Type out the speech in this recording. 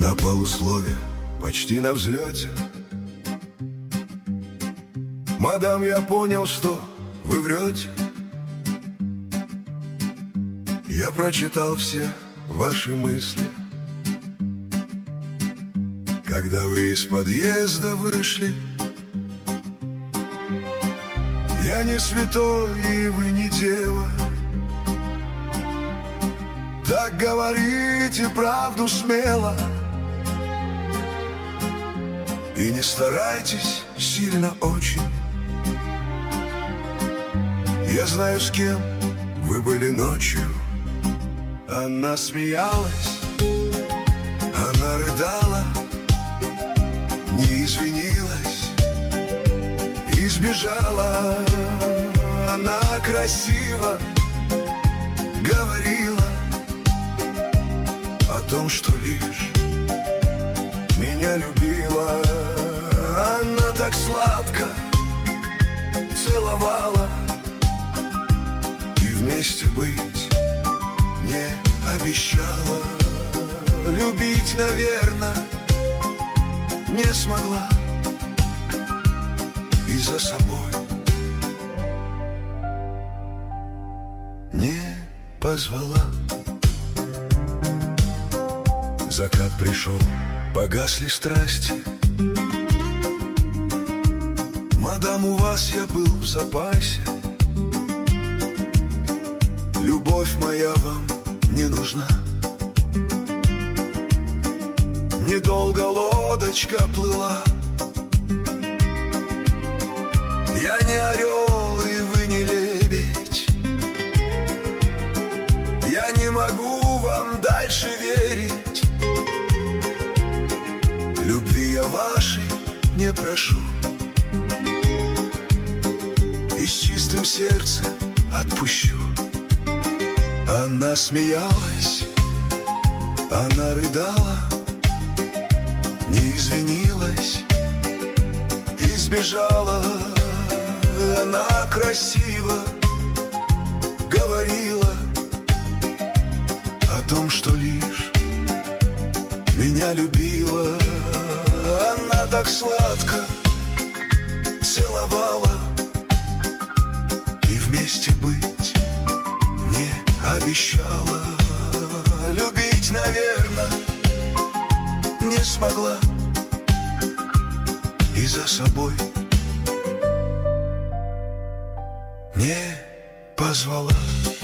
На полуслове, почти на взлете. Мадам, я понял, что вы врете. Я прочитал все ваши мысли, когда вы из подъезда вышли. Я не святой, и вы не дева. Так говорите правду смело. И не старайтесь сильно очень. Я знаю, с кем вы были ночью. Она смеялась, она рыдала, не извинилась и сбежала. Она красиво говорила о том, что лишь меня любила. Она так сладко целовала, и вместе быть не обещала. Любить, наверное, не смогла и за собой не позвала. Закат пришел, погасли страсти. Мадам, у вас я был в запасе. Любовь моя вам не нужна. Недолго лодочка плыла. Я не орел, и вы не лебедь. Я не могу вам дальше верить. Любви я вашей не прошу. И с чистым сердцем отпущу. Она смеялась, она рыдала, не извинилась и сбежала. Она красиво говорила о том, что лишь меня любила. Она так сладко целовала, и вместе быть не обещала. Любить, наверное, не смогла и за собой не позвала.